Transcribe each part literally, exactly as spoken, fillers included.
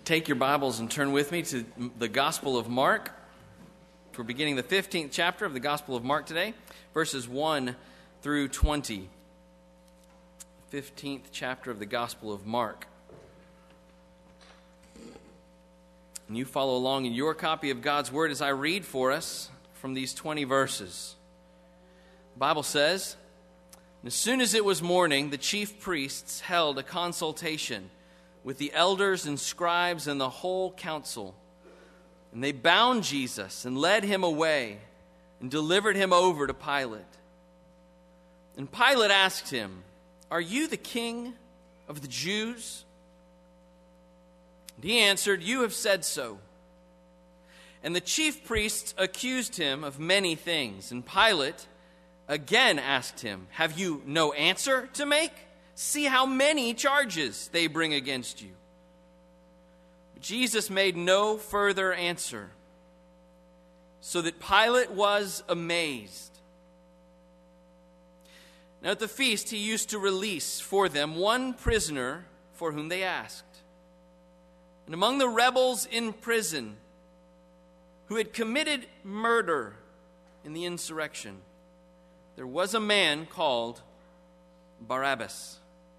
take your Bibles and turn with me to the Gospel of Mark. We're beginning the fifteenth chapter of the Gospel of Mark today, verses one through twenty. fifteenth chapter of the Gospel of Mark. And you follow along in your copy of God's Word as I read for us from these twenty verses. The Bible says, "As soon as it was morning, the chief priests held a consultation with the elders and scribes and the whole council. And they bound Jesus and led him away and delivered him over to Pilate. And Pilate asked him, 'Are you the king of the Jews?' And he answered, 'You have said so.' And the chief priests accused him of many things. And Pilate again asked him, 'Have you no answer to make? See how many charges they bring against you.' But Jesus made no further answer, so that Pilate was amazed. Now at the feast he used to release for them one prisoner for whom they asked. And among the rebels in prison who had committed murder in the insurrection, there was a man called Barabbas.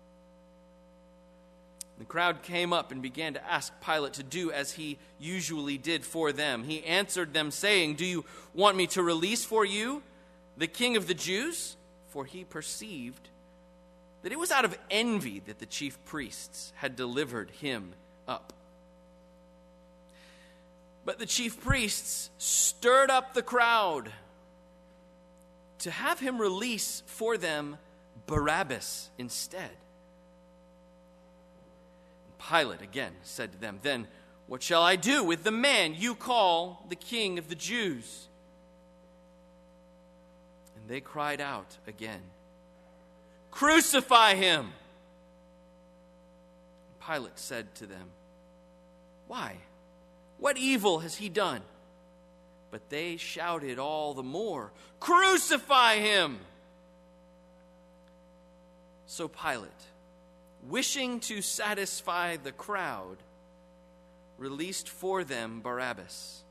The crowd came up and began to ask Pilate to do as he usually did for them. He answered them, saying, 'Do you want me to release for you the king of the Jews?' For he perceived that it was out of envy that the chief priests had delivered him up. But the chief priests stirred up the crowd to have him release for them Barabbas instead. Pilate again said to them, 'Then what shall I do with the man you call the king of the Jews?' And they cried out again, 'Crucify him!' Pilate said to them, 'Why? What evil has he done?' But they shouted all the more, 'Crucify him!' So Pilate, wishing to satisfy the crowd, released for them Barabbas.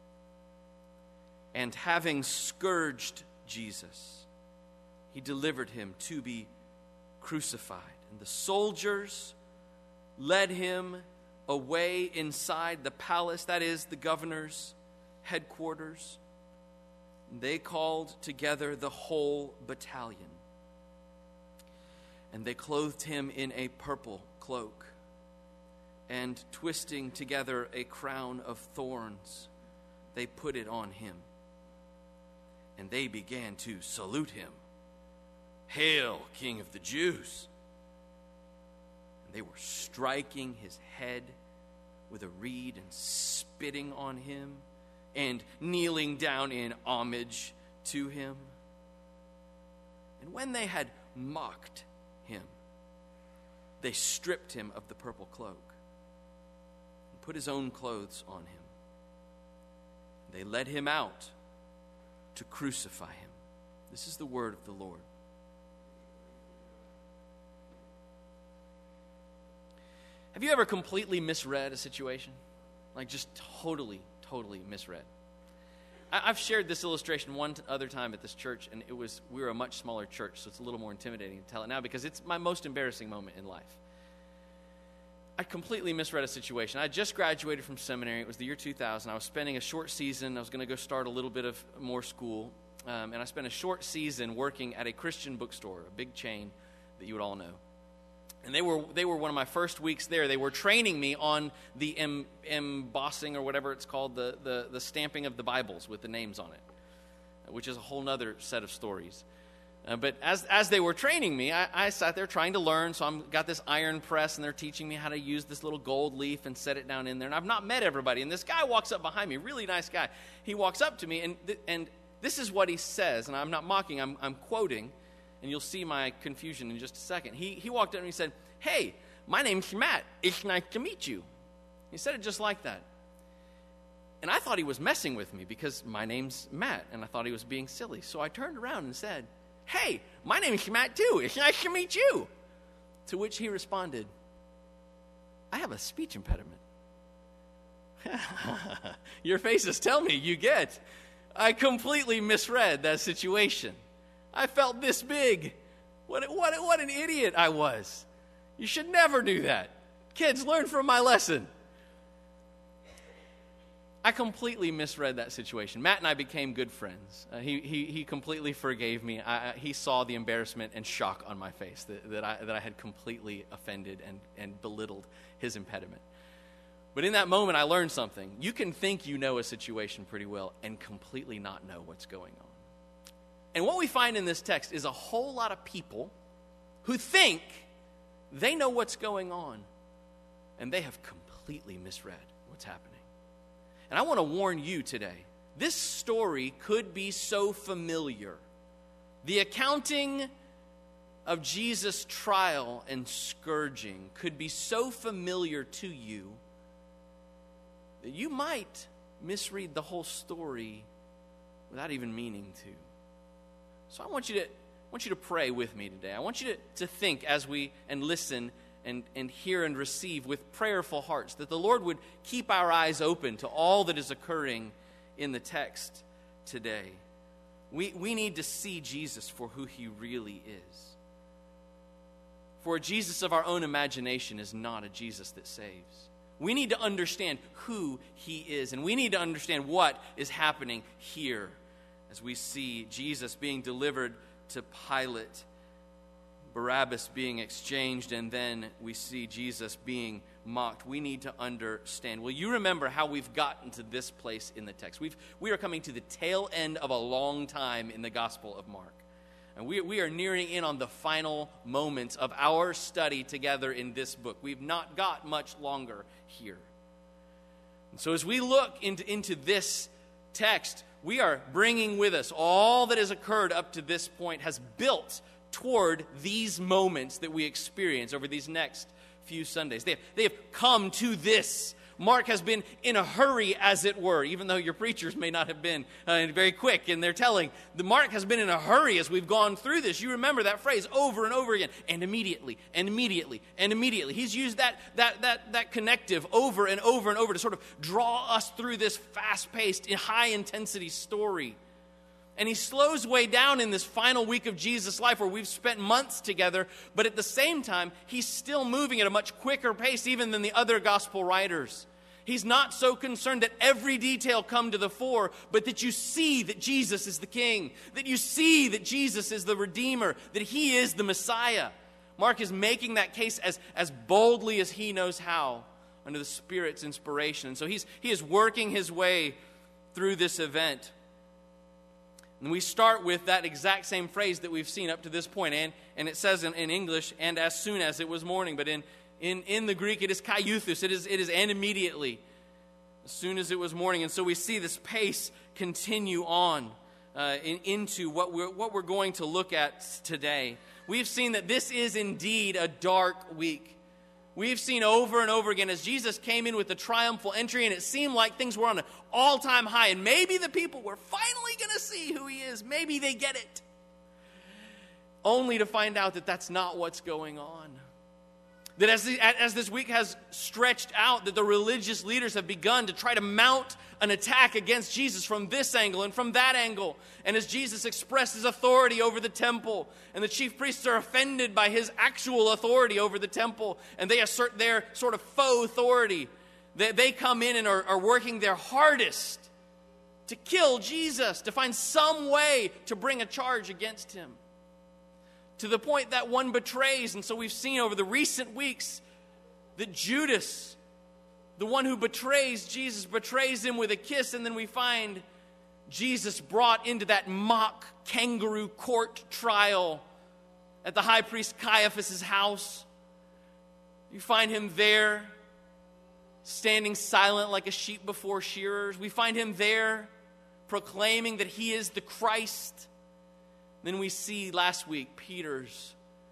And having scourged Jesus, he delivered him to be crucified. And the soldiers led him away inside the palace, that is, the governor's headquarters. And they called together the whole battalion. And they clothed him in a purple cloak, and twisting together a crown of thorns, they put it on him. And they began to salute him, 'Hail, King of the Jews!' And they were striking his head with a reed and spitting on him and kneeling down in homage to him. And when they had mocked him, they stripped him of the purple cloak and put his own clothes on him. They led him out to crucify him. This is the word of the Lord. Have you ever completely misread a situation? Like just totally, totally misread? I've shared this illustration one other time at this church, and it was we were a much smaller church, so it's a little more intimidating to tell it now because it's my most embarrassing moment in life. I completely misread a situation. I just graduated from seminary. It was the year two thousand. I was spending a short season. I was going to go start a little bit of more school, um, and I spent a short season working at a Christian bookstore, a big chain that you would all know. And they were they were one of my first weeks there. They were training me on the em, embossing or whatever it's called, the, the, the stamping of the Bibles with the names on it, which is a whole other set of stories. Uh, but as as they were training me, I, I sat there trying to learn. So I've got this iron press, and they're teaching me how to use this little gold leaf and set it down in there. And I've not met everybody. And this guy walks up behind me, really nice guy. He walks up to me, and th- and this is what he says. And I'm not mocking, I'm I'm quoting. And you'll see my confusion in just a second. He he walked up and he said, "Hey, my name's Matt. It's nice to meet you." He said it just like that. And I thought he was messing with me because my name's Matt, and I thought he was being silly. So I turned around and said, "Hey, my name's Matt too. It's nice to meet you." To which he responded, "I have a speech impediment." Your faces tell me you get. I completely misread that situation. I felt this big. What, what, what an idiot I was. You should never do that. Kids, learn from my lesson. I completely misread that situation. Matt and I became good friends. Uh, he, he he completely forgave me. I, I, he saw the embarrassment and shock on my face that, that I that I had completely offended and, and belittled his impediment. But in that moment, I learned something. You can think you know a situation pretty well and completely not know what's going on. And what we find in this text is a whole lot of people who think they know what's going on, and they have completely misread what's happening. And I want to warn you today, this story could be so familiar. The accounting of Jesus' trial and scourging could be so familiar to you that you might misread the whole story without even meaning to. So I want you to, I want you to pray with me today. I want you to, to think as we and listen and, and hear and receive with prayerful hearts that the Lord would keep our eyes open to all that is occurring in the text today. We, we need to see Jesus for who he really is. For a Jesus of our own imagination is not a Jesus that saves. We need to understand who he is, and we need to understand what is happening here as we see Jesus being delivered to Pilate, Barabbas being exchanged, and then we see Jesus being mocked. We need to understand. Well, you remember how we've gotten to this place in the text. We've, we are coming to the tail end of a long time in the Gospel of Mark. And we, we are nearing in on the final moments of our study together in this book. We've not got much longer here. And so as we look into, into this text, we are bringing with us all that has occurred up to this point has built toward these moments that we experience over these next few Sundays. They have, they have come to this. Mark has been in a hurry, as it were, even though your preachers may not have been uh, very quick in their telling. The Mark has been in a hurry as we've gone through this. You remember that phrase over and over again, and immediately, and immediately, and immediately. He's used that that that that connective over and over and over to sort of draw us through this fast-paced, high-intensity story. And he slows way down in this final week of Jesus' life where we've spent months together, but at the same time, he's still moving at a much quicker pace even than the other gospel writers. He's not so concerned that every detail come to the fore, but that you see that Jesus is the King, that you see that Jesus is the Redeemer, that he is the Messiah. Mark is making that case as, as boldly as he knows how under the Spirit's inspiration. And so he's, he is working his way through this event. And we start with that exact same phrase that we've seen up to this point. And, and it says in, in English, and as soon as it was morning. But in, in, in the Greek, it is kaiuthus. It is, it is and immediately. As soon as it was morning. And so we see this pace continue on uh, in, into what we're, what we're going to look at today. We've seen that this is indeed a dark week. We've seen over and over again as Jesus came in with the triumphal entry, and it seemed like things were on an all-time high, and maybe the people were finally going to see who he is. Maybe they get it. Only to find out that that's not what's going on. That as, the, as this week has stretched out, that the religious leaders have begun to try to mount an attack against Jesus from this angle and from that angle. And as Jesus expresses authority over the temple, and the chief priests are offended by his actual authority over the temple, and they assert their sort of faux authority, they, they come in and are, are working their hardest to kill Jesus, to find some way to bring a charge against him. To the point that one betrays. And so we've seen over the recent weeks that Judas, the one who betrays Jesus, betrays him with a kiss. And then we find Jesus brought into that mock kangaroo court trial at the high priest Caiaphas' house. You find him there, standing silent like a sheep before shearers. We find him there, proclaiming that he is the Christ. Then we see last week Peter's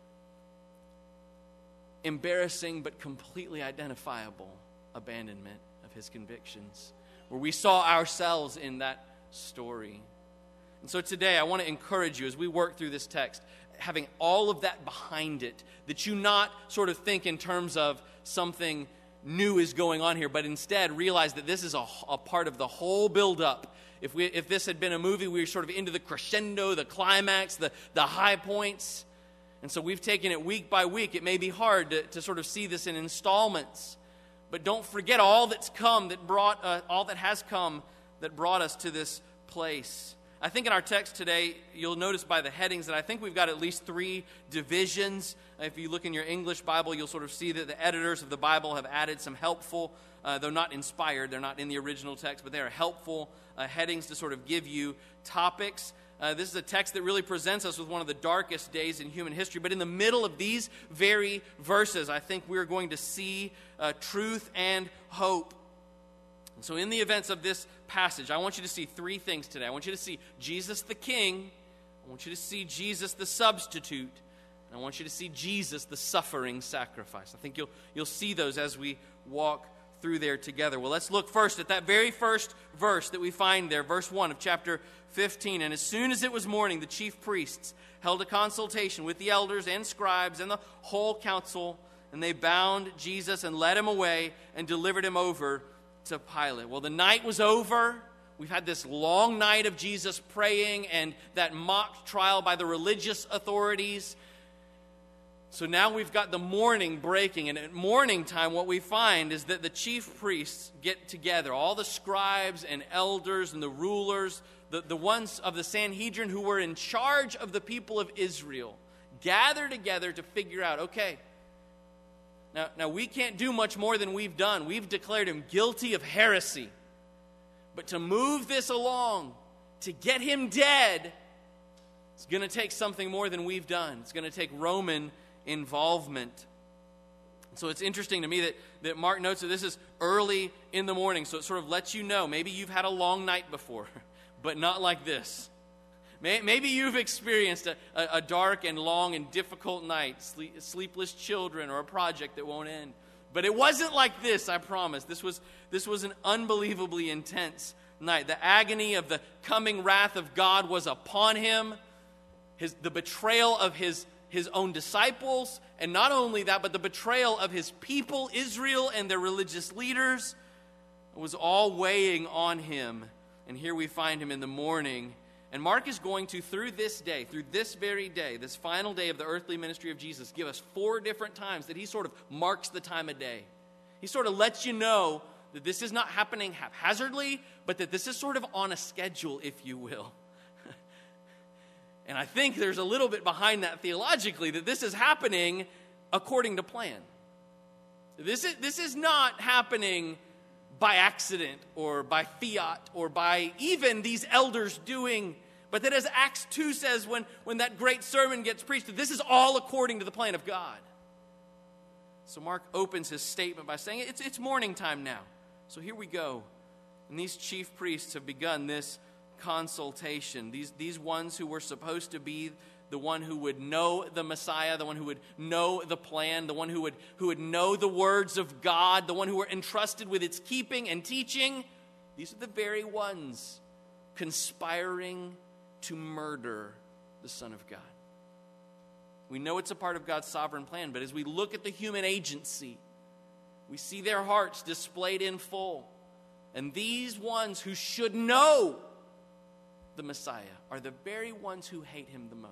embarrassing but completely identifiable abandonment of his convictions, where we saw ourselves in that story. And so today I want to encourage you as we work through this text, having all of that behind it, that you not sort of think in terms of something new is going on here, but instead realize that this is a, a part of the whole build-up. If we, if this had been a movie, we were sort of into the crescendo, the climax, the, the high points. And so we've taken it week by week. It may be hard to, to sort of see this in installments, but don't forget all that's come, that brought uh, all that has come, that brought us to this place. I think in our text today, you'll notice by the headings that I think we've got at least three divisions. If you look in your English Bible, you'll sort of see that the editors of the Bible have added some helpful, uh, though not inspired, they're not in the original text, but they are helpful uh, headings to sort of give you topics. Uh, this is a text that really presents us with one of the darkest days in human history. But in the middle of these very verses, I think we're going to see uh, truth and hope. And so in the events of this passage, I want you to see three things today. I want you to see Jesus the King. I want you to see Jesus the substitute. And I want you to see Jesus the suffering sacrifice. I think you'll you'll see those as we walk through there together. Well, let's look first at that very first verse that we find there, verse one of chapter fifteen. And as soon as it was morning, the chief priests held a consultation with the elders and scribes and the whole council, and they bound Jesus and led him away and delivered him over to Pilate. Well, the night was over. We've had this long night of Jesus praying and that mock trial by the religious authorities. So now we've got the morning breaking, and at morning time what we find is that the chief priests get together, all the scribes and elders and the rulers, the, the ones of the Sanhedrin who were in charge of the people of Israel, gather together to figure out, okay, Now, now, we can't do much more than we've done. We've declared him guilty of heresy. But to move this along, to get him dead, it's going to take something more than we've done. It's going to take Roman involvement. So it's interesting to me that, that Mark notes that this is early in the morning. So it sort of lets you know, maybe you've had a long night before, but not like this. Maybe you've experienced a, a dark and long and difficult night, sleep, sleepless children, or a project that won't end. But it wasn't like this, I promise. This was, this was an unbelievably intense night. The agony of the coming wrath of God was upon him. His, the betrayal of his, his own disciples, and not only that, but the betrayal of his people, Israel, and their religious leaders, was all weighing on him. And here we find him in the morning. And Mark is going to, through this day, through this very day, this final day of the earthly ministry of Jesus, give us four different times that he sort of marks the time of day. He sort of lets you know that this is not happening haphazardly, but that this is sort of on a schedule, if you will. And I think there's a little bit behind that theologically, that this is happening according to plan. This is, this is not happening by accident or by fiat or by even these elders doing, but that as Acts two says when, when that great sermon gets preached, that this is all according to the plan of God. So Mark opens his statement by saying it's, it's morning time now. So here we go. And these chief priests have begun this consultation. These, these ones who were supposed to be the one who would know the Messiah, the one who would know the plan, the one who would, who would know the words of God, the one who were entrusted with its keeping and teaching. These are the very ones conspiring to murder the Son of God. We know it's a part of God's sovereign plan, but as we look at the human agency, we see their hearts displayed in full. And these ones who should know the Messiah are the very ones who hate him the most.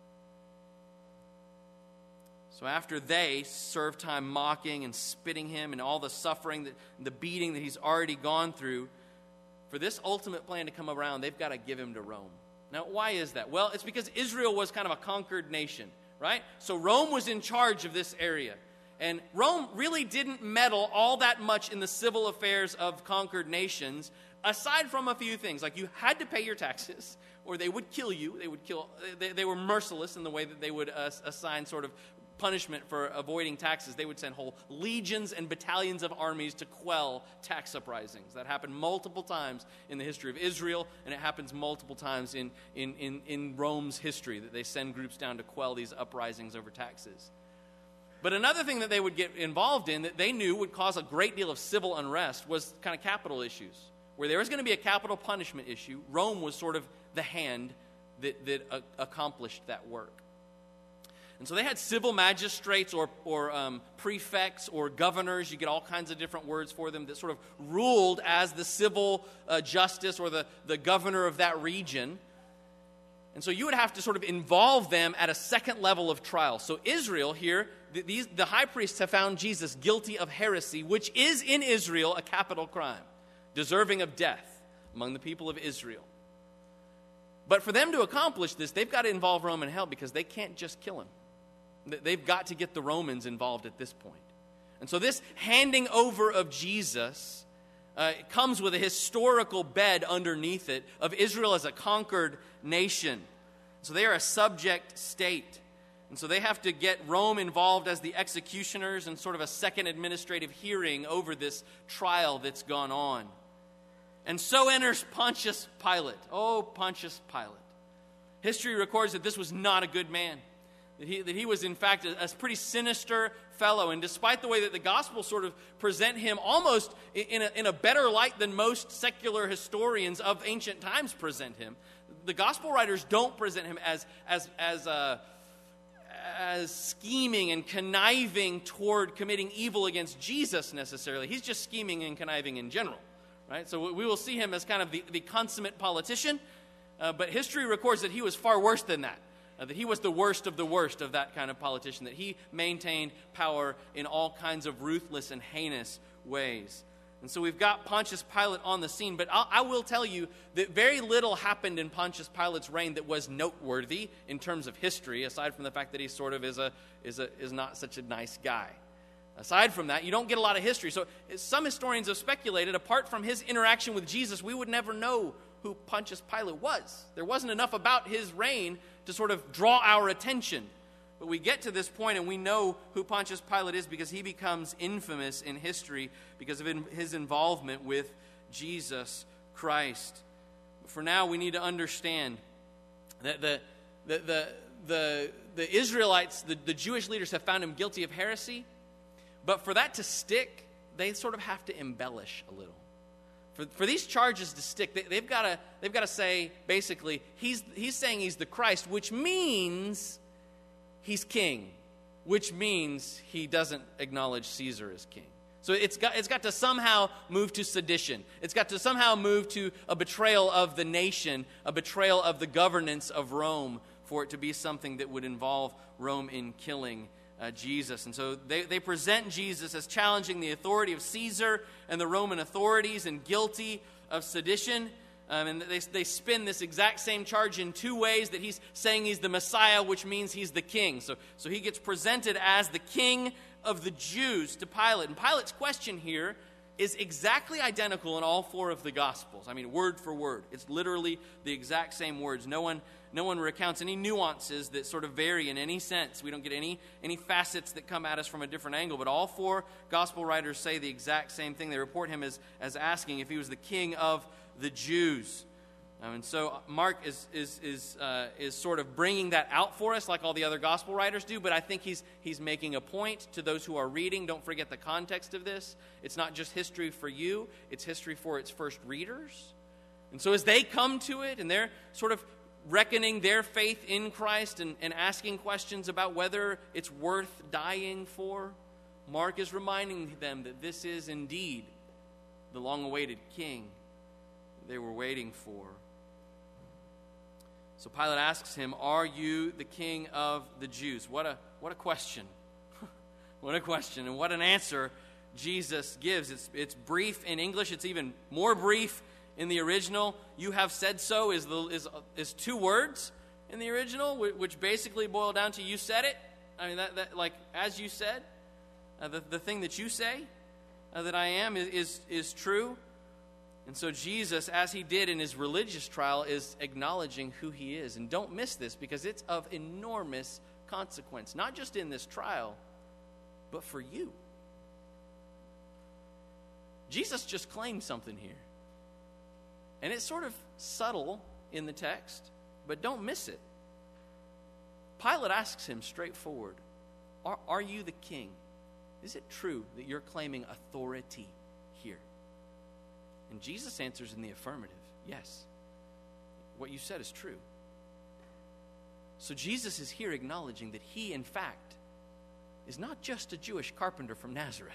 So after they serve time mocking and spitting him and all the suffering, that, the beating that he's already gone through, for this ultimate plan to come around, they've got to give him to Rome. Now, why is that? Well, it's because Israel was kind of a conquered nation, right? So Rome was in charge of this area. And Rome really didn't meddle all that much in the civil affairs of conquered nations, aside from a few things. Like you had to pay your taxes, or they would kill you. They would kill. They, they were merciless in the way that they would uh, assign sort of punishment for avoiding taxes. They would send whole legions and battalions of armies to quell tax uprisings. That happened multiple times in the history of Israel, and it happens multiple times in, in, in, in Rome's history, that they send groups down to quell these uprisings over taxes. But another thing that they would get involved in that they knew would cause a great deal of civil unrest was kind of capital issues. Where there was going to be a capital punishment issue, Rome was sort of the hand that, that uh, accomplished that work. And so they had civil magistrates or, or um, prefects or governors. You get all kinds of different words for them that sort of ruled as the civil uh, justice or the, the governor of that region. And so you would have to sort of involve them at a second level of trial. So Israel here, the, these, the high priests have found Jesus guilty of heresy, which is in Israel a capital crime, deserving of death among the people of Israel. But for them to accomplish this, they've got to involve Rome in hell because they can't just kill him. They've got to get the Romans involved at this point. And so this handing over of Jesus uh, comes with a historical bed underneath it of Israel as a conquered nation. So they are a subject state. And so they have to get Rome involved as the executioners and sort of a second administrative hearing over this trial that's gone on. And so enters Pontius Pilate. Oh, Pontius Pilate. History records that this was not a good man. That he, that he was, in fact, a, a pretty sinister fellow. And despite the way that the Gospels sort of present him almost in a, in a better light than most secular historians of ancient times present him, the Gospel writers don't present him as, as, as, uh, as scheming and conniving toward committing evil against Jesus necessarily. He's just scheming and conniving in general. Right? So we will see him as kind of the, the consummate politician. Uh, but history records that he was far worse than that. Uh, that he was the worst of the worst of that kind of politician, that he maintained power in all kinds of ruthless and heinous ways. And so we've got Pontius Pilate on the scene, but I'll, I will tell you that very little happened in Pontius Pilate's reign that was noteworthy in terms of history, aside from the fact that he sort of is a is a is not such a nice guy. Aside from that, you don't get a lot of history. So some historians have speculated, apart from his interaction with Jesus, we would never know who Pontius Pilate was. There wasn't enough about his reign to sort of draw our attention. But we get to this point and we know who Pontius Pilate is because he becomes infamous in history because of his involvement with Jesus Christ. But for now, we need to understand that the, the, the, the, the Israelites, the, the Jewish leaders have found him guilty of heresy. But for that to stick, they sort of have to embellish a little. For, for these charges to stick, they, they've got to they've got to say, basically, he's, he's saying he's the Christ, which means he's king, which means he doesn't acknowledge Caesar as king. So it's got, it's got to somehow move to sedition. It's got to somehow move to a betrayal of the nation, a betrayal of the governance of Rome, for it to be something that would involve Rome in killing Uh, Jesus. And so they, they present Jesus as challenging the authority of Caesar and the Roman authorities and guilty of sedition. Um, and they, they spin this exact same charge in two ways, that he's saying he's the Messiah, which means he's the king. So, so he gets presented as the king of the Jews to Pilate. And Pilate's question here is exactly identical in all four of the Gospels. I mean, word for word. It's literally the exact same words. No one No one recounts any nuances that sort of vary in any sense. We don't get any, any facets that come at us from a different angle. But all four gospel writers say the exact same thing. They report him as, as asking if he was the king of the Jews. Um, and so Mark is is is uh, is sort of bringing that out for us like all the other gospel writers do. But I think he's he's making a point to those who are reading. Don't forget the context of this. It's not just history for you. It's history for its first readers. And so as they come to it and they're sort of reckoning their faith in Christ and, and asking questions about whether it's worth dying for, Mark is reminding them that this is indeed the long-awaited king they were waiting for. So Pilate asks him, "Are you the king of the Jews?" What a what a question. What a question, and what an answer Jesus gives. It's it's brief in English. It's even more brief in the original. "You have said so" is the is is two words in the original, which basically boil down to "you said it." I mean, that, that like as you said, uh, the the thing that you say uh, that I am is, is is true. And so Jesus, as he did in his religious trial, is acknowledging who he is. And don't miss this, because it's of enormous consequence, not just in this trial, but for you. Jesus just claimed something here. And it's sort of subtle in the text, but don't miss it. Pilate asks him straightforward, are, are you the king? Is it true that you're claiming authority here? And Jesus answers in the affirmative, yes. What you said is true. So Jesus is here acknowledging that he, in fact, is not just a Jewish carpenter from Nazareth,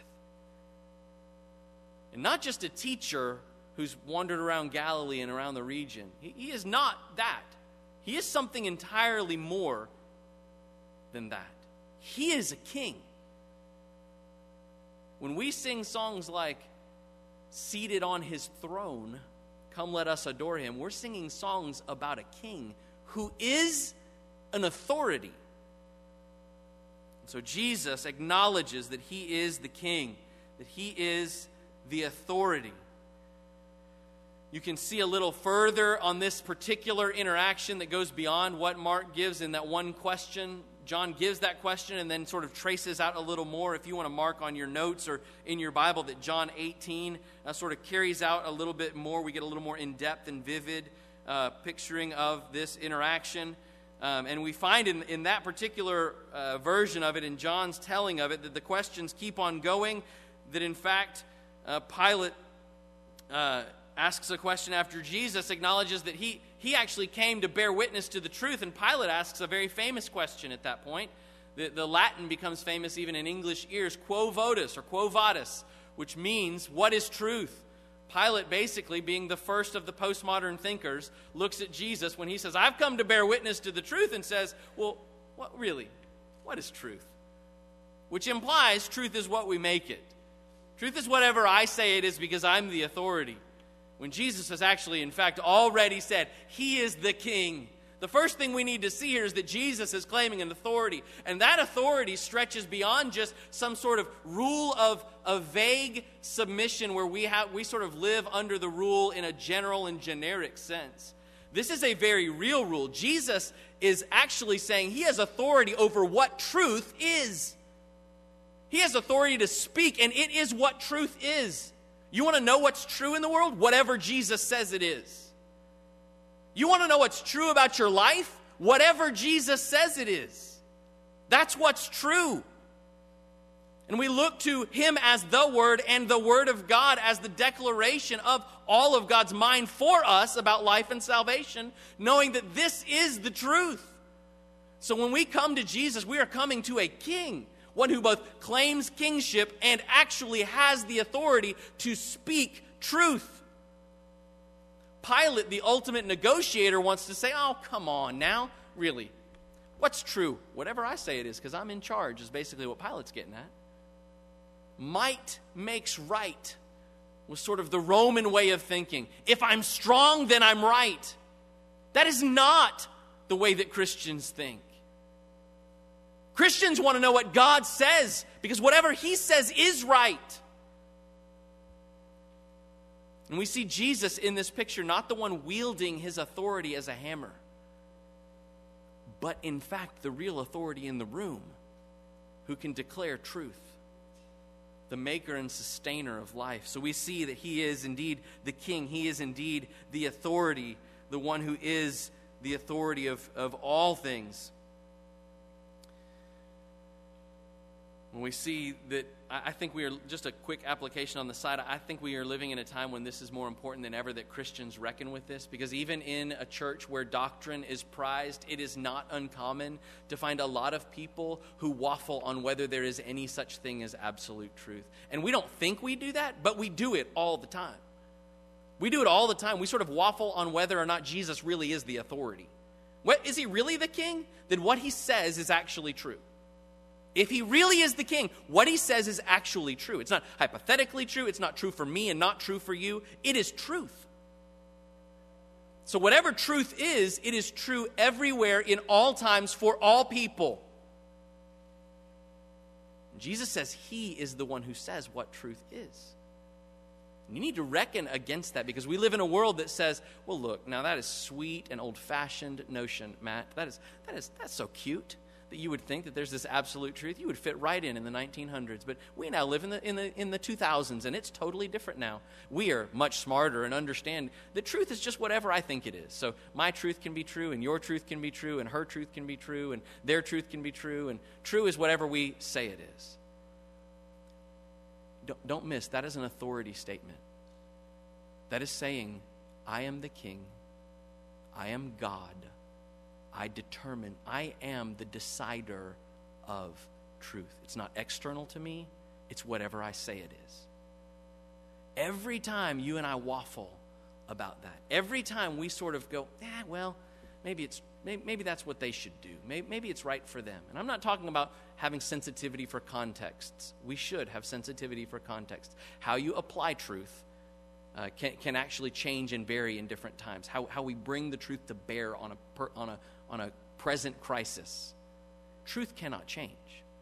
and not just a teacher who's wandered around Galilee and around the region. He, he is not that. He is something entirely more than that. He is a king. When we sing songs like "Seated on his throne, come let us adore him," we're singing songs about a king who is an authority. So Jesus acknowledges that he is the king, that he is the authority. You can see a little further on this particular interaction that goes beyond what Mark gives in that one question. John gives that question and then sort of traces out a little more. If you want to mark on your notes or in your Bible that John eighteen uh, sort of carries out a little bit more. We get a little more in-depth and vivid uh, picturing of this interaction. Um, and we find in, in that particular uh, version of it, in John's telling of it, that the questions keep on going, that in fact uh, Pilate uh, asks a question after Jesus acknowledges that he, he actually came to bear witness to the truth, and Pilate asks a very famous question at that point. The, the Latin becomes famous even in English ears, quo vadis or quo vadis, which means, what is truth? Pilate, basically being the first of the postmodern thinkers, looks at Jesus when he says, I've come to bear witness to the truth, and says, well, what really? What is truth? Which implies truth is what we make it. Truth is whatever I say it is because I'm the authority. When Jesus has actually, in fact, already said, he is the king. The first thing we need to see here is that Jesus is claiming an authority. And that authority stretches beyond just some sort of rule of a vague submission where we have we sort of live under the rule in a general and generic sense. This is a very real rule. Jesus is actually saying he has authority over what truth is. He has authority to speak, and it is what truth is. You want to know what's true in the world? Whatever Jesus says it is. You want to know what's true about your life? Whatever Jesus says it is. That's what's true. And we look to him as the Word and the Word of God as the declaration of all of God's mind for us about life and salvation, knowing that this is the truth. So when we come to Jesus, we are coming to a king, one who both claims kingship and actually has the authority to speak truth. Pilate, the ultimate negotiator, wants to say, oh, come on now, really. What's true? Whatever I say it is, because I'm in charge, is basically what Pilate's getting at. Might makes right was sort of the Roman way of thinking. If I'm strong, then I'm right. That is not the way that Christians think. Christians want to know what God says, because whatever he says is right. And we see Jesus in this picture, not the one wielding his authority as a hammer, but in fact the real authority in the room, who can declare truth, the maker and sustainer of life. So we see that he is indeed the king. He is indeed the authority, the one who is the authority of, of all things. When we see that, I think we are, just a quick application on the side, I think we are living in a time when this is more important than ever that Christians reckon with this, because even in a church where doctrine is prized, it is not uncommon to find a lot of people who waffle on whether there is any such thing as absolute truth. And we don't think we do that, but we do it all the time. We do it all the time. We sort of waffle on whether or not Jesus really is the authority. What, is he really the king? Then what he says is actually true. If he really is the king, what he says is actually true. It's not hypothetically true. It's not true for me and not true for you. It is truth. So whatever truth is, it is true everywhere in all times for all people. Jesus says he is the one who says what truth is. And you need to reckon against that, because we live in a world that says, well, look, now that is sweet and old-fashioned notion, Matt. That is, that is, that's so cute that you would think that there's this absolute truth. You would fit right in in the nineteen hundreds. But we now live in the in the in the two thousands, and it's totally different now. We are much smarter and understand that truth is just whatever I think it is. So my truth can be true, and your truth can be true, and her truth can be true, and their truth can be true, and true is whatever we say it is. Don't, don't miss, that is an authority statement. That is saying, I am the king, I am God, I determine, I am the decider of truth. It's not external to me, it's whatever I say it is. Every time you and I waffle about that, every time we sort of go, eh, well, maybe it's maybe, maybe that's what they should do. Maybe, maybe it's right for them. And I'm not talking about having sensitivity for contexts. We should have sensitivity for context. How you apply truth uh, can can actually change and vary in different times. How how we bring the truth to bear on a per, on a on a present crisis. Truth cannot change.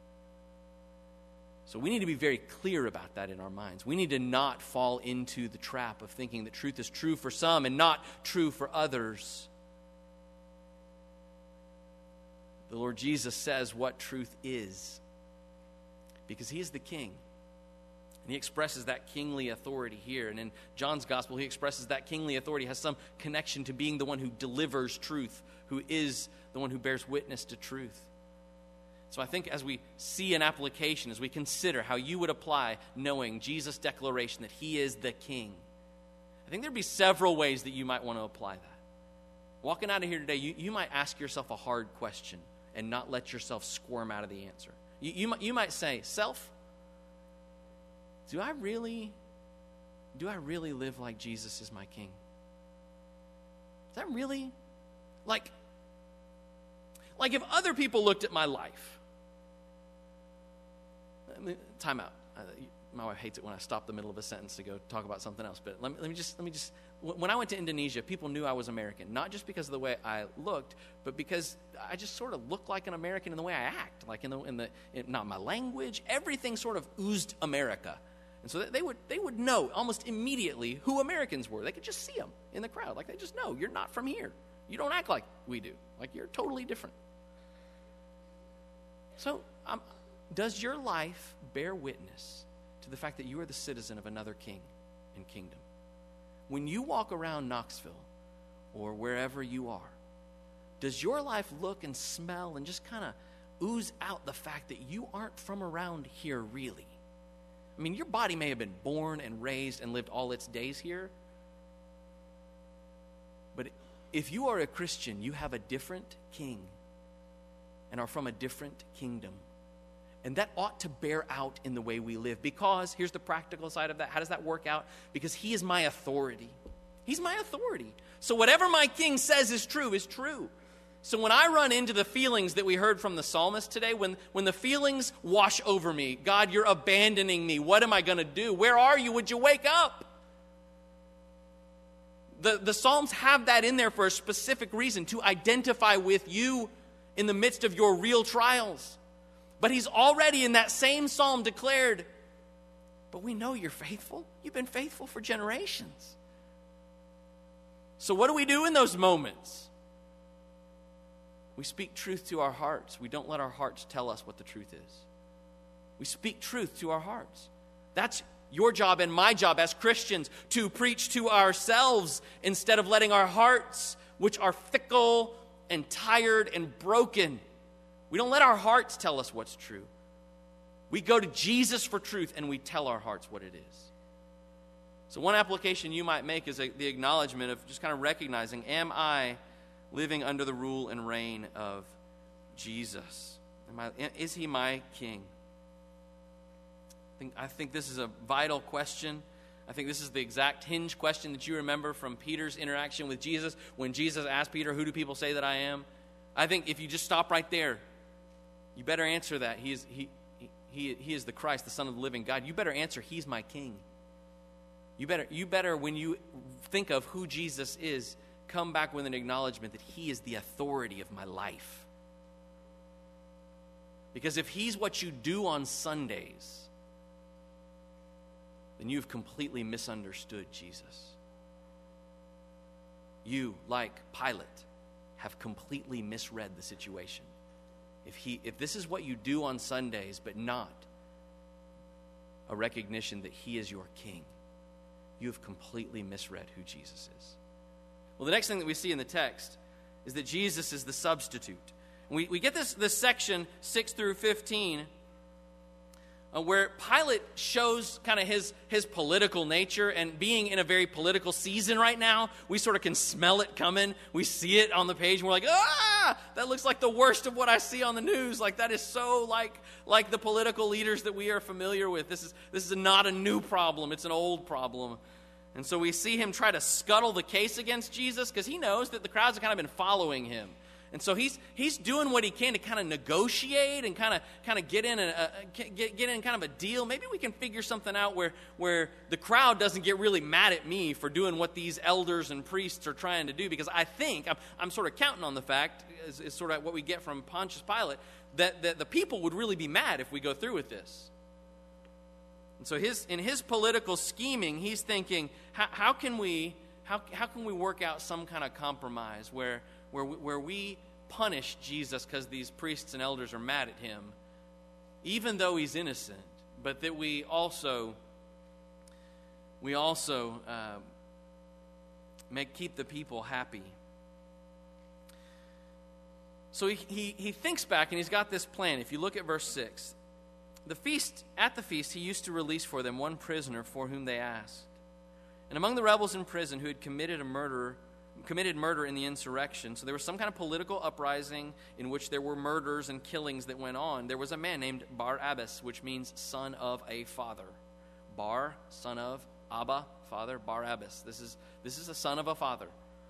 So we need to be very clear about that in our minds. We need to not fall into the trap of thinking that truth is true for some and not true for others. The Lord Jesus says what truth is, because he is the king. And he expresses that kingly authority here. And in John's gospel, he expresses that kingly authority has some connection to being the one who delivers truth, who is the one who bears witness to truth. So I think as we see an application, as we consider how you would apply knowing Jesus' declaration that he is the king, I think there'd be several ways that you might want to apply that. Walking out of here today, you, you might ask yourself a hard question and not let yourself squirm out of the answer. You, you, you might say, self, do I really, do I really live like Jesus is my king? Is that really, like, like if other people looked at my life, time out. Uh, my wife hates it when I stop the middle of a sentence to go talk about something else. But let me, let me just, let me just. When I went to Indonesia, people knew I was American, not just because of the way I looked, but because I just sort of looked like an American in the way I act, like in the, in the, in, not my language. Everything sort of oozed America, and so they would, they would know almost immediately who Americans were. They could just see them in the crowd, like they just know you're not from here. You don't act like we do. Like you're totally different. So I'm. Does your life bear witness to the fact that you are the citizen of another king and kingdom? When you walk around Knoxville or wherever you are, does your life look and smell and just kind of ooze out the fact that you aren't from around here really? I mean, your body may have been born and raised and lived all its days here, but if you are a Christian, you have a different king and are from a different kingdom. And that ought to bear out in the way we live. Because, here's the practical side of that. How does that work out? Because he is my authority. He's my authority. So whatever my king says is true, is true. So when I run into the feelings that we heard from the psalmist today, when, when the feelings wash over me, God, you're abandoning me. What am I going to do? Where are you? Would you wake up? The, the Psalms have that in there for a specific reason, to identify with you in the midst of your real trials. But he's already in that same psalm declared, but we know you're faithful. You've been faithful for generations. So what do we do in those moments? We speak truth to our hearts. We don't let our hearts tell us what the truth is. We speak truth to our hearts. That's your job and my job as Christians, to preach to ourselves instead of letting our hearts, which are fickle and tired and broken, we don't let our hearts tell us what's true. We go to Jesus for truth and we tell our hearts what it is. So one application you might make is a, the acknowledgement of just kind of recognizing, am I living under the rule and reign of Jesus? Am I, is he my king? I think, I think this is a vital question. I think this is the exact hinge question that you remember from Peter's interaction with Jesus when Jesus asked Peter, who do people say that I am? I think if you just stop right there, you better answer that. He is, he, he, he is the Christ, the Son of the living God. You better answer, he's my king. You better, you better, when you think of who Jesus is, come back with an acknowledgement that he is the authority of my life. Because if he's what you do on Sundays, then you've completely misunderstood Jesus. You, like Pilate, have completely misread the situation. If he, if this is what you do on Sundays, but not a recognition that he is your king, you have completely misread who Jesus is. Well, the next thing that we see in the text is that Jesus is the substitute. And we, we get this, this section, six through fifteen, uh, where Pilate shows kind of his, his political nature, and being in a very political season right now, we sort of can smell it coming. We see it on the page, and we're like, ah! yeah, that looks like the worst of what I see on the news. Like, that is so like like the political leaders that we are familiar with. This is this is not a new problem. It's an old problem. And so we see him try to scuttle the case against Jesus because he knows that the crowds have kind of been following him. And so he's he's doing what he can to kind of negotiate and kind of kind of get in a, a get get in kind of a deal. Maybe we can figure something out where where the crowd doesn't get really mad at me for doing what these elders and priests are trying to do. Because I think I'm I'm sort of counting on the fact is, is sort of what we get from Pontius Pilate that that the people would really be mad if we go through with this. And so his in his political scheming, he's thinking, how, how can we how how can we work out some kind of compromise where where we, where we punish Jesus because these priests and elders are mad at him, even though he's innocent, but that we also we also uh, make keep the people happy. So he, he he thinks back and he's got this plan. If you look at verse six. The feast, at the feast, he used to release for them one prisoner for whom they asked. And among the rebels in prison who had committed a murder, committed murder in the insurrection, so there was some kind of political uprising in which there were murders and killings that went on, there was a man named Barabbas, which means son of a father. Bar, son of, Abba, father, Barabbas. This is, this is the son of a father.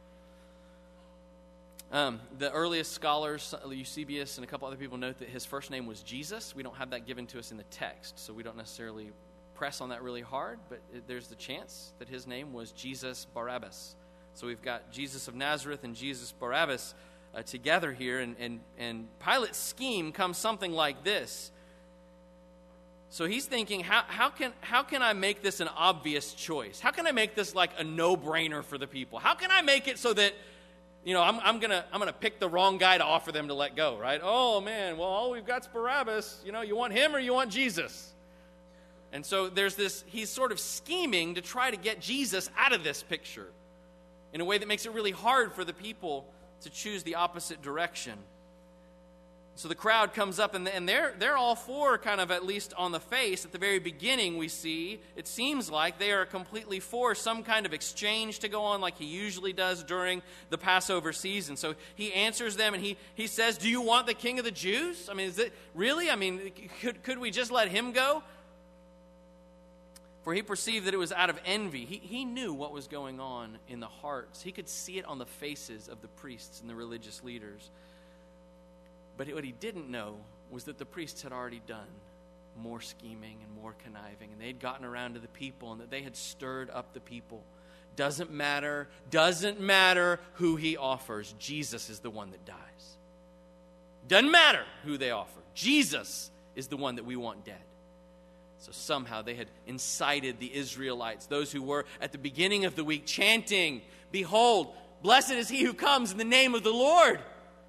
Um, the earliest scholars, Eusebius and a couple other people, note that his first name was Jesus. We don't have that given to us in the text, so we don't necessarily press on that really hard, but it, there's the chance that his name was Jesus Barabbas. So we've got Jesus of Nazareth and Jesus Barabbas uh, together here, and, and, and Pilate's scheme comes something like this. So he's thinking, how, how can how can I make this an obvious choice? How can I make this like a no-brainer for the people? How can I make it so that You know, I'm, I'm gonna I'm gonna pick the wrong guy to offer them to let go, right? Oh man, well all we've got's Barabbas. You know, you want him or you want Jesus? And so there's this. He's sort of scheming to try to get Jesus out of this picture in a way that makes it really hard for the people to choose the opposite direction. So the crowd comes up, and, and they're they're all for kind of, at least on the face, at the very beginning we see, it seems like they are completely for some kind of exchange to go on like he usually does during the Passover season. So he answers them and he, he says, do you want the king of the Jews? I mean, is it really? I mean, could, could we just let him go? For he perceived that it was out of envy. He, he knew what was going on in the hearts. He could see it on the faces of the priests and the religious leaders. But what he didn't know was that the priests had already done more scheming and more conniving, and they had gotten around to the people, and that they had stirred up the people. Doesn't matter, doesn't matter who he offers. Jesus is the one that dies. Doesn't matter who they offer. Jesus is the one that we want dead. So somehow they had incited the Israelites, those who were at the beginning of the week chanting, behold, blessed is he who comes in the name of the Lord.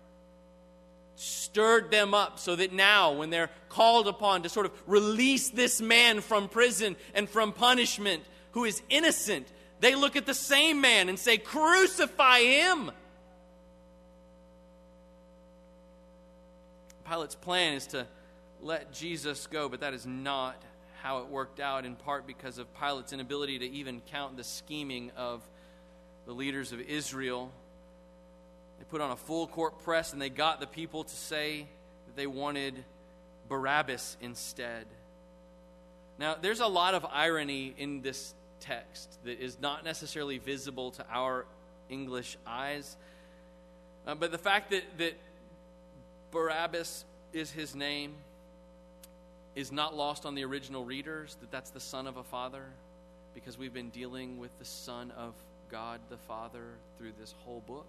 Stirred them up so that now when they're called upon to sort of release this man from prison and from punishment who is innocent, they look at the same man and say, crucify him. Pilate's plan is to let Jesus go, but that is not how it worked out, in part because of Pilate's inability to even count the scheming of the leaders of Israel. They put on a full court press and they got the people to say that they wanted Barabbas instead. Now, there's a lot of irony in this text that is not necessarily visible to our English eyes. Uh, but the fact that, that Barabbas is his name is not lost on the original readers, that that's the son of a father, because we've been dealing with the Son of God the Father through this whole book.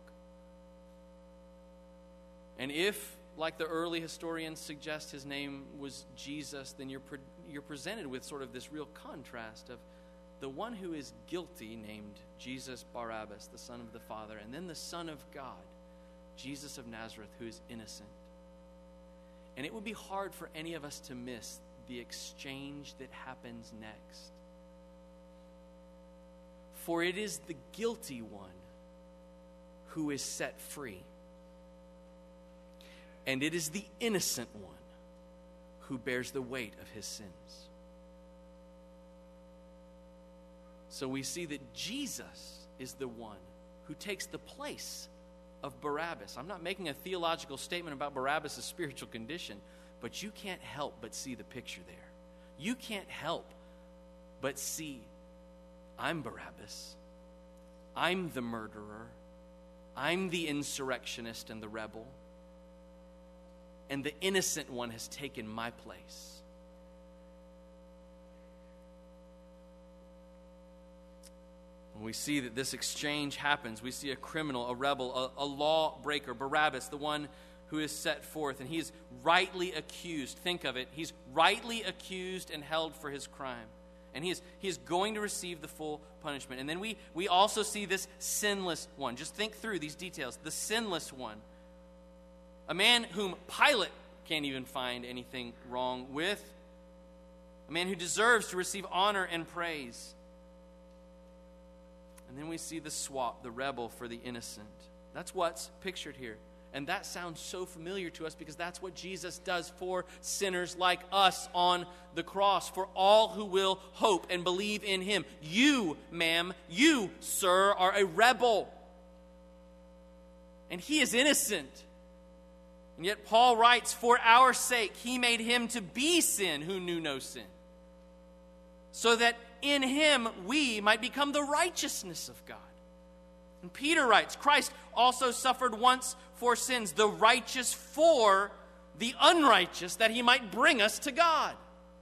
And if, like the early historians suggest, his name was Jesus, then you're pre- you're presented with sort of this real contrast of the one who is guilty, named Jesus Barabbas, the Son of the Father, and then the Son of God, Jesus of Nazareth, who is innocent. And it would be hard for any of us to miss the exchange that happens next. For it is the guilty one who is set free. And it is the innocent one who bears the weight of his sins. So we see that Jesus is the one who takes the place of Barabbas. I'm not making a theological statement about Barabbas' spiritual condition, but you can't help but see the picture there. You can't help but see, I'm Barabbas. I'm the murderer. I'm the insurrectionist and the rebel. And the innocent one has taken my place. When we see that this exchange happens, we see a criminal, a rebel, a, a lawbreaker, Barabbas, the one who is set forth, and he is rightly accused. Think of it. He's rightly accused and held for his crime. And he is, he is going to receive the full punishment. And then we, we also see this sinless one. Just think through these details. The sinless one. A man whom Pilate can't even find anything wrong with. A man who deserves to receive honor and praise. And then we see the swap, the rebel for the innocent. That's what's pictured here. And that sounds so familiar to us because that's what Jesus does for sinners like us on the cross, for all who will hope and believe in him. You, ma'am, you, sir, are a rebel. And he is innocent. And yet Paul writes, for our sake, he made him to be sin who knew no sin, so that in him we might become the righteousness of God. And Peter writes, Christ also suffered once for sins, the righteous for the unrighteous, that he might bring us to God.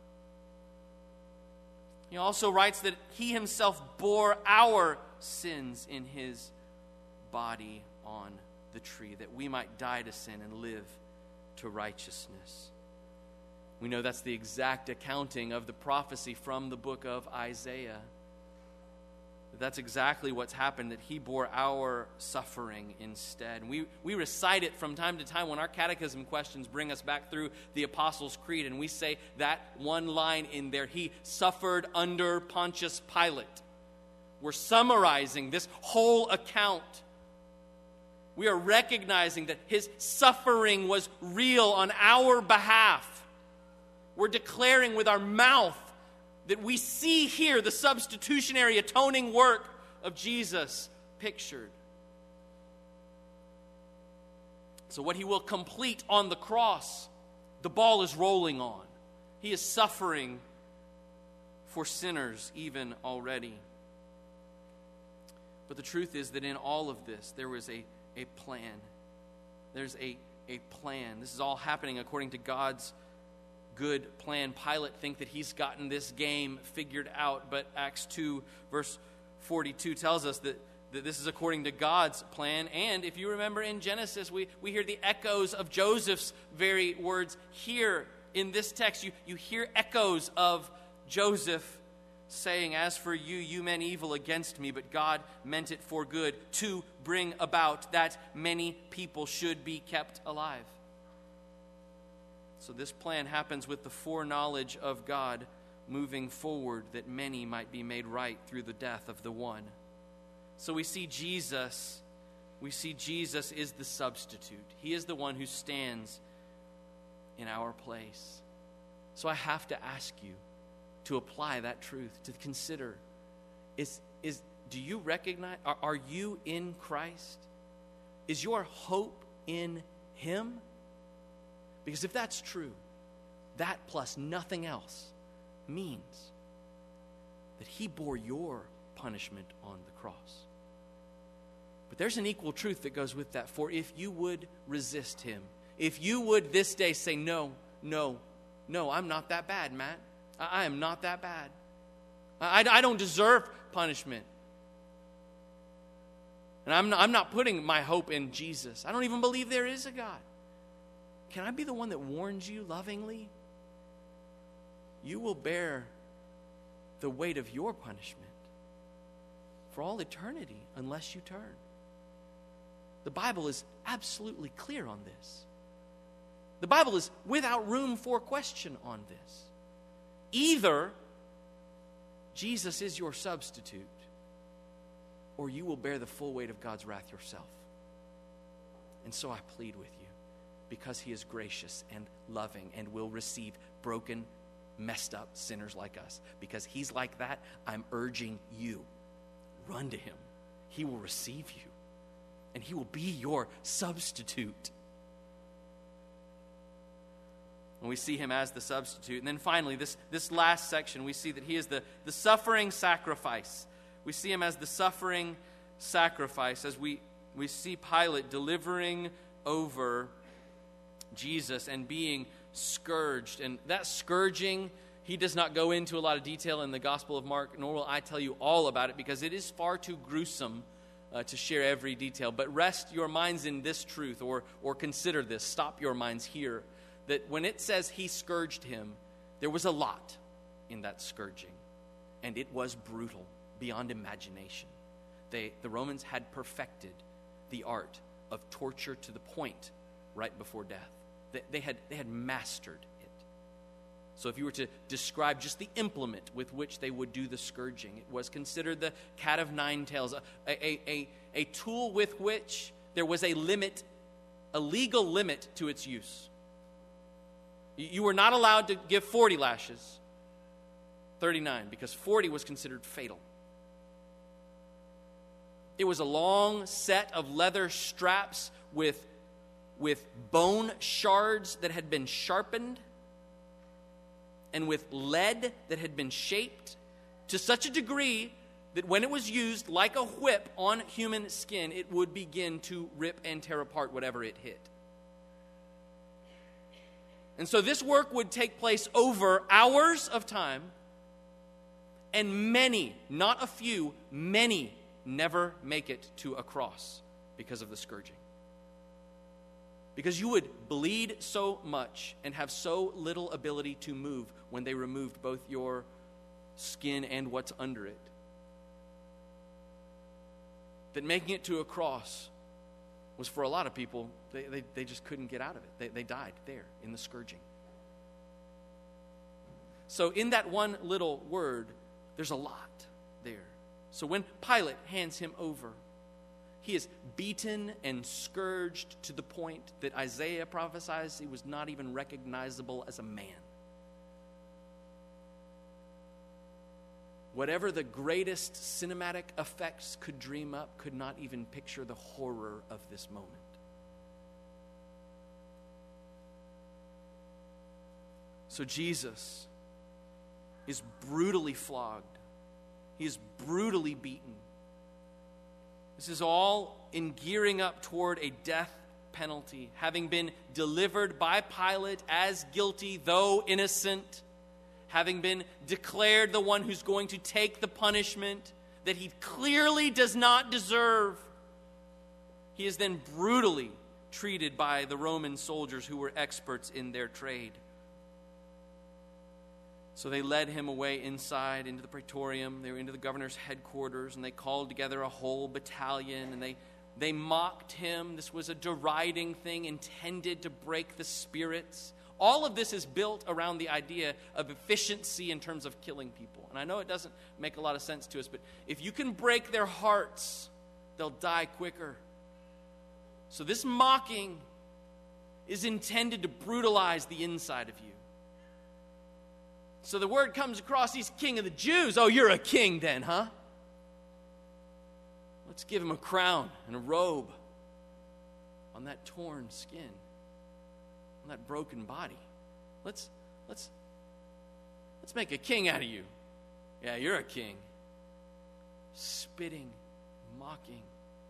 He also writes that he himself bore our sins in his body on the tree, that we might die to sin and live to righteousness. We know that's the exact accounting of the prophecy from the book of Isaiah. That's exactly what's happened, that he bore our suffering instead. And we, we recite it from time to time when our catechism questions bring us back through the Apostles' Creed, and we say that one line in there, he suffered under Pontius Pilate. We're summarizing this whole account. We are recognizing that his suffering was real on our behalf. We're declaring with our mouth that we see here the substitutionary atoning work of Jesus pictured. So what he will complete on the cross, the ball is rolling on. He is suffering for sinners even already. But the truth is that in all of this, there was a, a plan. There's a, a plan. This is all happening according to God's good plan. Pilate think that he's gotten this game figured out, but Acts two verse forty-two tells us that, that this is according to God's plan. And if you remember in Genesis, we, we hear the echoes of Joseph's very words here in this text. You, you hear echoes of Joseph saying, as for you, you meant evil against me, but God meant it for good, to bring about that many people should be kept alive. So this plan happens with the foreknowledge of God moving forward, that many might be made right through the death of the one. So we see Jesus, we see Jesus is the substitute. He is the one who stands in our place. So I have to ask you to apply that truth, to consider, is, is do you recognize, are, are you in Christ? Is your hope in him? Because if that's true, that plus nothing else means that he bore your punishment on the cross. But there's an equal truth that goes with that. For if you would resist him, if you would this day say, no, no, no, I'm not that bad, Matt. I, I am not that bad. I, I, I don't deserve punishment. And I'm not, I'm not putting my hope in Jesus. I don't even believe there is a God. Can I be the one that warns you lovingly? You will bear the weight of your punishment for all eternity unless you turn. The Bible is absolutely clear on this. The Bible is without room for question on this. Either Jesus is your substitute, or you will bear the full weight of God's wrath yourself. And so I plead with you, because he is gracious and loving and will receive broken, messed up sinners like us. Because he's like that, I'm urging you, run to him. He will receive you. and he will be your substitute. And we see him as the substitute. And then finally, this, this last section, we see that he is the, the suffering sacrifice. We see him as the suffering sacrifice as we, we see Pilate delivering over Jesus and being scourged. And that scourging, he does not go into a lot of detail in the Gospel of Mark, nor will I tell you all about it because it is far too gruesome uh, to share every detail. But rest your minds in this truth, or or consider this. Stop your minds here. That when it says he scourged him, there was a lot in that scourging. And it was brutal beyond imagination. They, the Romans had perfected the art of torture to the point right before death. They, they, had, they had mastered it. So if you were to describe just the implement with which they would do the scourging, it was considered the cat of nine tails, a, a, a, a tool with which there was a limit, a legal limit to its use. You were not allowed to give forty lashes, thirty-nine, because forty was considered fatal. It was a long set of leather straps with, with bone shards that had been sharpened and with lead that had been shaped to such a degree that when it was used like a whip on human skin, it would begin to rip and tear apart whatever it hit. And so this work would take place over hours of time, and many, not a few, many never make it to a cross because of the scourging. Because you would bleed so much and have so little ability to move when they removed both your skin and what's under it, that making it to a cross was, for a lot of people, they, they, they just couldn't get out of it. They, they died there in the scourging. So in that one little word, there's a lot there. So when Pilate hands him over, he is beaten and scourged to the point that Isaiah prophesies he was not even recognizable as a man. Whatever the greatest cinematic effects could dream up could not even picture the horror of this moment. So Jesus is brutally flogged. He is brutally beaten. This is all in gearing up toward a death penalty, having been delivered by Pilate as guilty, though innocent, having been declared the one who's going to take the punishment that he clearly does not deserve. He is then brutally treated by the Roman soldiers who were experts in their trade. So they led him away inside into the praetorium. They were into the governor's headquarters, and they called together a whole battalion, and they, they mocked him. This was a deriding thing intended to break the spirits. All of this is built around the idea of efficiency in terms of killing people. And I know it doesn't make a lot of sense to us, but if you can break their hearts, they'll die quicker. So this mocking is intended to brutalize the inside of you. So the word comes across, he's king of the Jews. Oh, you're a king then, huh? Let's give him a crown and a robe on that torn skin, on that broken body. Let's let's let's make a king out of you. Yeah, you're a king. Spitting, mocking.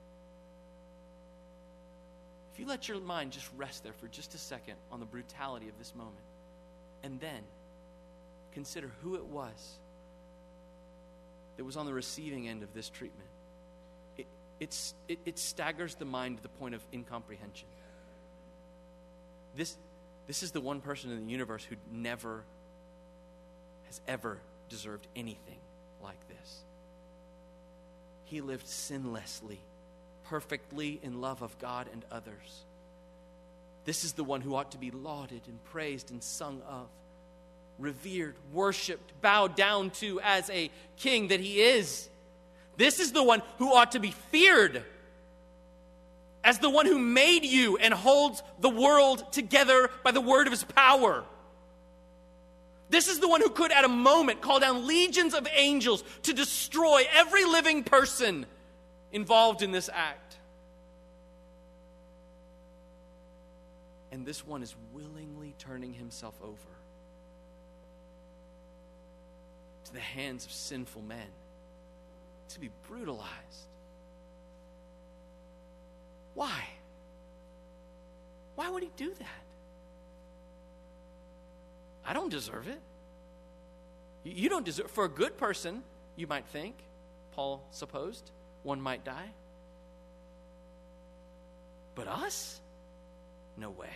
If you let your mind just rest there for just a second on the brutality of this moment, and then consider who it was that was on the receiving end of this treatment, it, it's, it, it staggers the mind to the point of incomprehension. This, this is the one person in the universe who never has ever deserved anything like this. He lived sinlessly, perfectly in love of God and others. This is the one who ought to be lauded and praised and sung of, revered, worshipped, bowed down to as a king that he is. This is the one who ought to be feared as the one who made you and holds the world together by the word of his power. This is the one who could at a moment call down legions of angels to destroy every living person involved in this act. And this one is willingly turning himself over to the hands of sinful men to be brutalized. Why? Why would he do that? I don't deserve it. You don't deserve, for a good person, you might think, Paul supposed, one might die. But us? No way.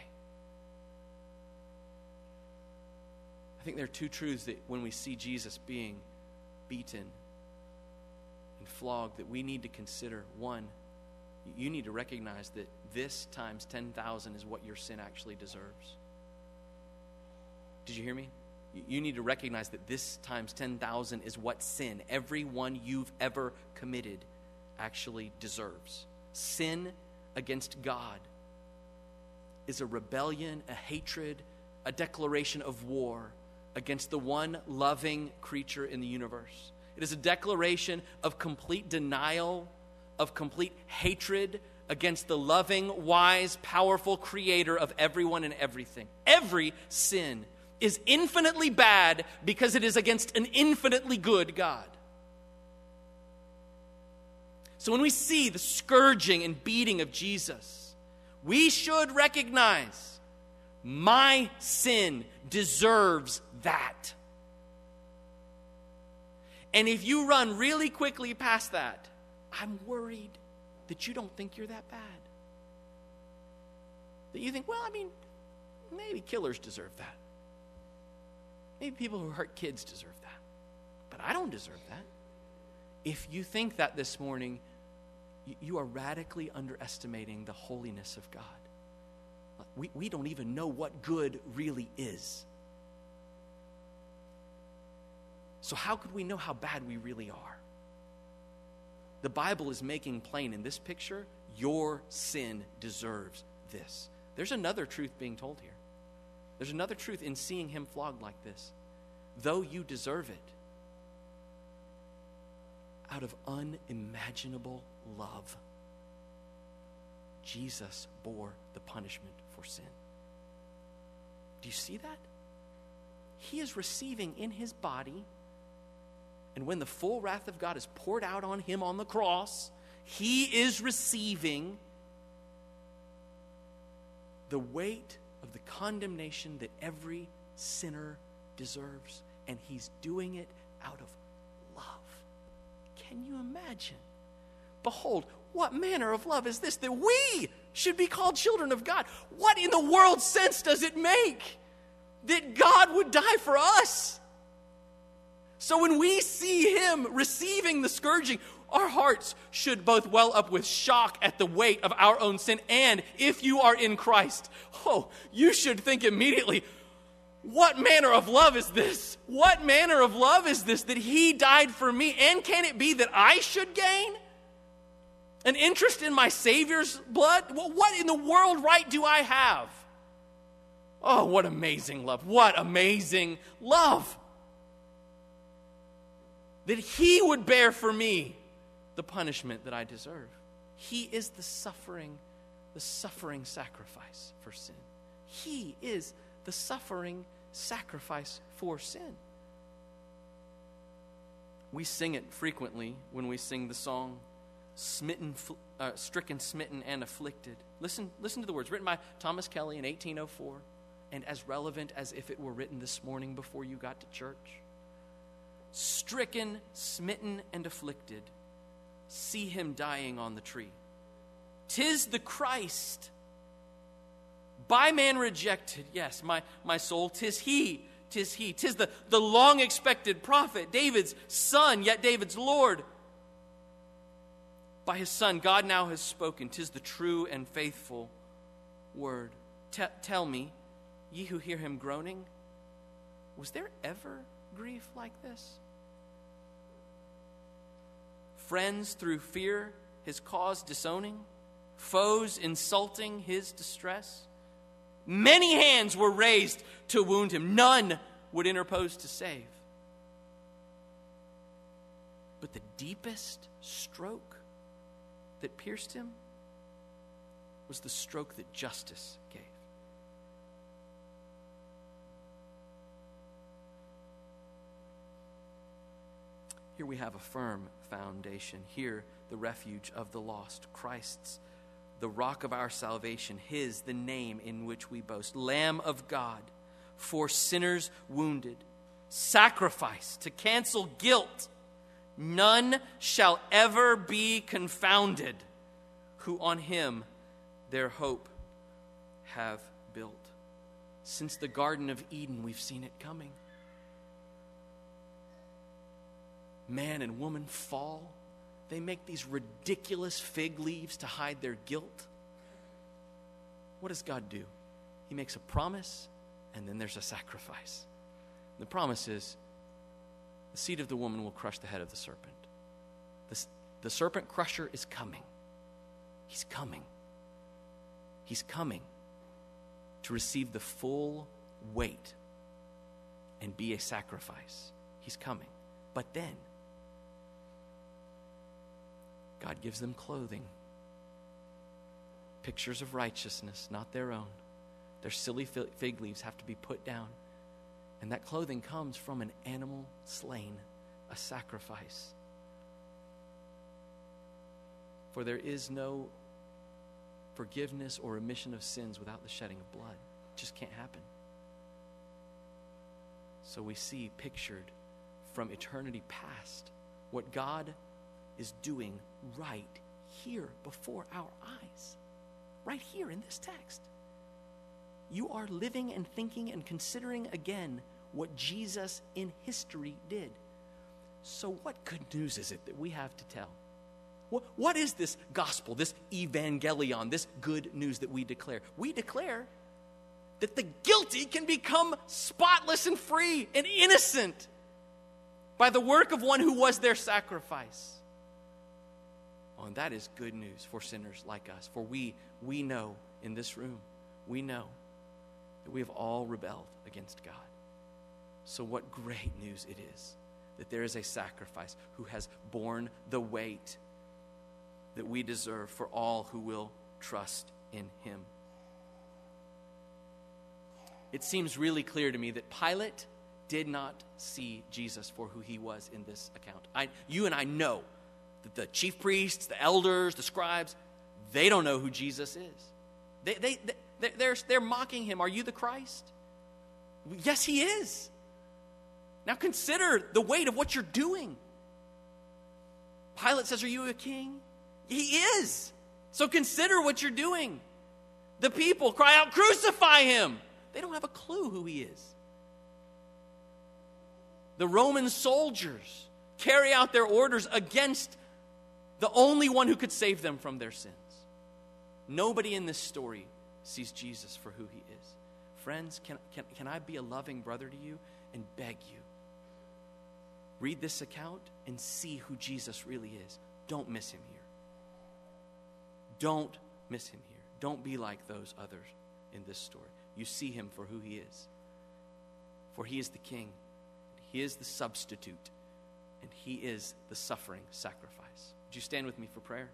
I think there are two truths that when we see Jesus being beaten and flogged that we need to consider. One, you need to recognize that this times ten thousand is what your sin actually deserves. Did you hear me? You need to recognize that this times ten thousand is what sin, every one you've ever committed, actually deserves. Sin against God is a rebellion, a hatred, a declaration of war against the one loving creature in the universe. It is a declaration of complete denial, of complete hatred against the loving, wise, powerful creator of everyone and everything. Every sin is infinitely bad because it is against an infinitely good God. So when we see the scourging and beating of Jesus, we should recognize my sin deserves that. And if you run really quickly past that, I'm worried that you don't think you're that bad. That you think, well, I mean, maybe killers deserve that. Maybe people who hurt kids deserve that. But I don't deserve that. If you think that this morning, you are radically underestimating the holiness of God. We, we don't even know what good really is. So how could we know how bad we really are? The Bible is making plain in this picture, your sin deserves this. There's another truth being told here. There's another truth in seeing him flogged like this. Though you deserve it, out of unimaginable love, Jesus bore the punishment for sin. Do you see that? He is receiving in his body, and when the full wrath of God is poured out on him on the cross, he is receiving the weight of the condemnation that every sinner deserves, and he's doing it out of love. Can you imagine? Behold, what manner of love is this, that we should be called children of God? What in the world sense does it make that God would die for us? So when we see him receiving the scourging, our hearts should both well up with shock at the weight of our own sin, and if you are in Christ, oh, you should think immediately, what manner of love is this? What manner of love is this that he died for me? And can it be that I should gain an interest in my Savior's blood? Well, what in the world right do I have? Oh, what amazing love. What amazing love. That he would bear for me the punishment that I deserve. He is the suffering, the suffering sacrifice for sin. He is the suffering sacrifice for sin. We sing it frequently when we sing the song, smitten, uh, stricken, smitten, and afflicted. Listen, listen to the words, written by Thomas Kelly in eighteen oh four, and as relevant as if it were written this morning before you got to church. Stricken, smitten, and afflicted, see him dying on the tree. 'Tis the Christ, by man rejected. Yes, my, my soul, 'tis he, 'tis he. 'Tis the, the long-expected prophet, David's son, yet David's Lord. By his son, God now has spoken. 'Tis the true and faithful word. T- tell me, ye who hear him groaning, was there ever grief like this? Friends through fear his cause disowning, foes insulting his distress. Many hands were raised to wound him, none would interpose to save. But the deepest stroke that pierced him was the stroke that justice gave. Here we have a firm foundation. Here, the refuge of the lost, Christ's, the rock of our salvation, his, the name in which we boast. Lamb of God, for sinners wounded, sacrifice to cancel guilt. None shall ever be confounded who on him their hope have built. Since the Garden of Eden, we've seen it coming. Man and woman fall. They make these ridiculous fig leaves to hide their guilt. What does God do? He makes a promise, and then there's a sacrifice. The promise is, the seed of the woman will crush the head of the serpent. The, the serpent crusher is coming. He's coming. He's coming to receive the full weight and be a sacrifice. He's coming. But then, God gives them clothing. Pictures of righteousness, not their own. Their silly fig leaves have to be put down. And that clothing comes from an animal slain, a sacrifice. For there is no forgiveness or remission of sins without the shedding of blood. It just can't happen. So we see pictured from eternity past what God is doing right here before our eyes. Right here in this text. You are living and thinking and considering again what Jesus in history did. So what good news is it that we have to tell? What, what is this gospel, this evangelion, this good news that we declare? We declare that the guilty can become spotless and free and innocent by the work of one who was their sacrifice. Oh, and that is good news for sinners like us. For we, we know in this room, we know that we have all rebelled against God. So what great news it is that there is a sacrifice who has borne the weight that we deserve for all who will trust in him. It seems really clear to me that Pilate did not see Jesus for who he was in this account. I, you and I know that the chief priests, the elders, the scribes, they don't know who Jesus is. They, they, they, they're, they're mocking him. Are you the Christ? Yes, he is. Now consider the weight of what you're doing. Pilate says, are you a king? He is. So consider what you're doing. The people cry out, crucify him. They don't have a clue who he is. The Roman soldiers carry out their orders against the only one who could save them from their sins. Nobody in this story sees Jesus for who he is. Friends, can, can, can I be a loving brother to you and beg you? Read this account and see who Jesus really is. Don't miss him here. Don't miss him here. Don't be like those others in this story. You see him for who he is. For he is the king. He is the substitute. And he is the suffering sacrifice. Would you stand with me for prayer?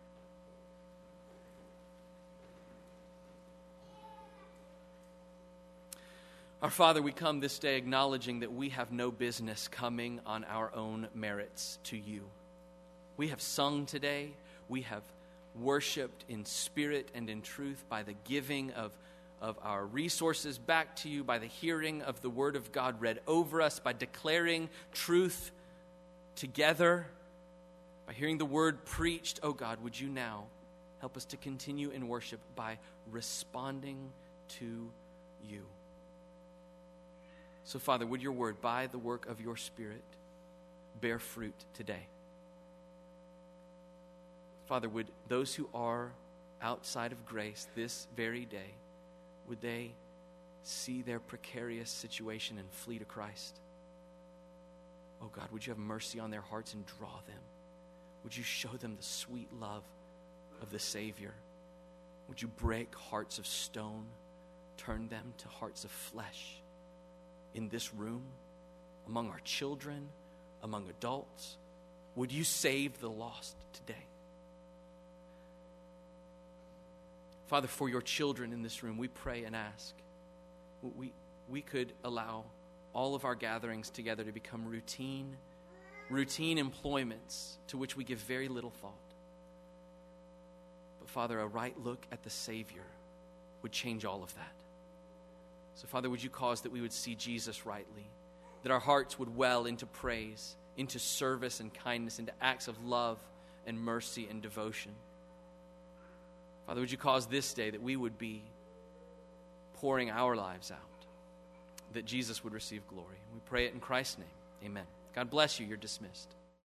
Our Father, we come this day acknowledging that we have no business coming on our own merits to you. We have sung today. We have worshiped in spirit and in truth by the giving of, of our resources back to you, by the hearing of the word of God read over us, by declaring truth together, by hearing the word preached. Oh God, would you now help us to continue in worship by responding to you. So, Father, would your word, by the work of your Spirit, bear fruit today? Father, would those who are outside of grace this very day, would they see their precarious situation and flee to Christ? Oh God, would you have mercy on their hearts and draw them? Would you show them the sweet love of the Savior? Would you break hearts of stone, turn them to hearts of flesh? In this room, among our children, among adults, would you save the lost today? Father, for your children in this room, we pray and ask. We, we could allow all of our gatherings together to become routine routine employments to which we give very little thought. But Father, a right look at the Savior would change all of that. So Father, would you cause that we would see Jesus rightly, that our hearts would well into praise, into service and kindness, into acts of love and mercy and devotion. Father, would you cause this day that we would be pouring our lives out, that Jesus would receive glory. We pray it in Christ's name. Amen. God bless you. You're dismissed.